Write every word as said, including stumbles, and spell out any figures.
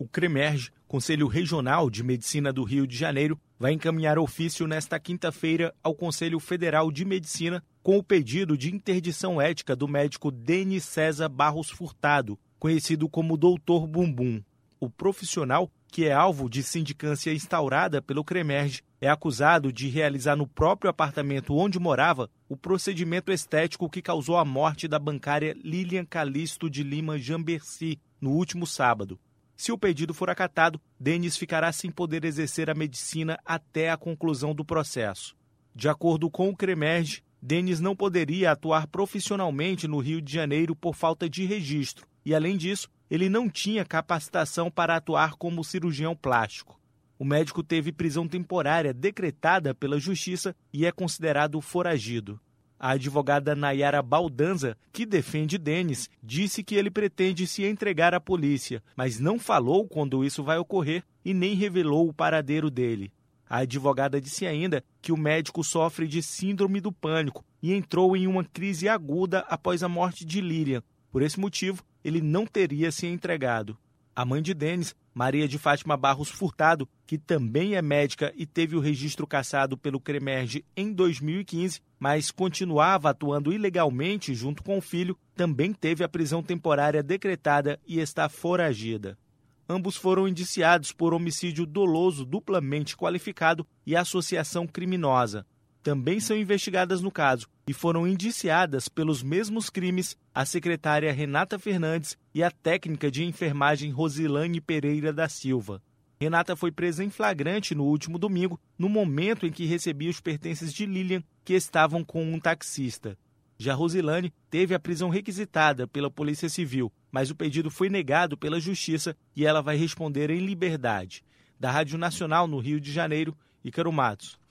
O CREMERGE, Conselho Regional de Medicina do Rio de Janeiro, vai encaminhar ofício nesta quinta-feira ao Conselho Federal de Medicina com o pedido de interdição ética do médico Denis César Barros Furtado, conhecido como doutor Bumbum. O profissional, que é alvo de sindicância instaurada pelo CREMERGE, é acusado de realizar no próprio apartamento onde morava o procedimento estético que causou a morte da bancária Lilian Calixto de Lima Jambercy no último sábado. Se o pedido for acatado, Denis ficará sem poder exercer a medicina até a conclusão do processo. De acordo com o CREMERGE, Denis não poderia atuar profissionalmente no Rio de Janeiro por falta de registro e, além disso, ele não tinha capacitação para atuar como cirurgião plástico. O médico teve prisão temporária decretada pela Justiça e é considerado foragido. A advogada Nayara Baldanza, que defende Denis, disse que ele pretende se entregar à polícia, mas não falou quando isso vai ocorrer e nem revelou o paradeiro dele. A advogada disse ainda que o médico sofre de síndrome do pânico e entrou em uma crise aguda após a morte de Lilian. Por esse motivo, ele não teria se entregado. A mãe de Denis, Maria de Fátima Barros Furtado, que também é médica e teve o registro cassado pelo CREMERGE em dois mil e quinze, mas continuava atuando ilegalmente junto com o filho, também teve a prisão temporária decretada e está foragida. Ambos foram indiciados por homicídio doloso duplamente qualificado e associação criminosa. Também são investigadas no caso e foram indiciadas pelos mesmos crimes a secretária Renata Fernandes e a técnica de enfermagem Rosilane Pereira da Silva. Renata foi presa em flagrante no último domingo, no momento em que recebia os pertences de Lilian, que estavam com um taxista. Já Rosilane teve a prisão requisitada pela Polícia Civil, mas o pedido foi negado pela Justiça e ela vai responder em liberdade. Da Rádio Nacional no Rio de Janeiro, Ícaro Matos.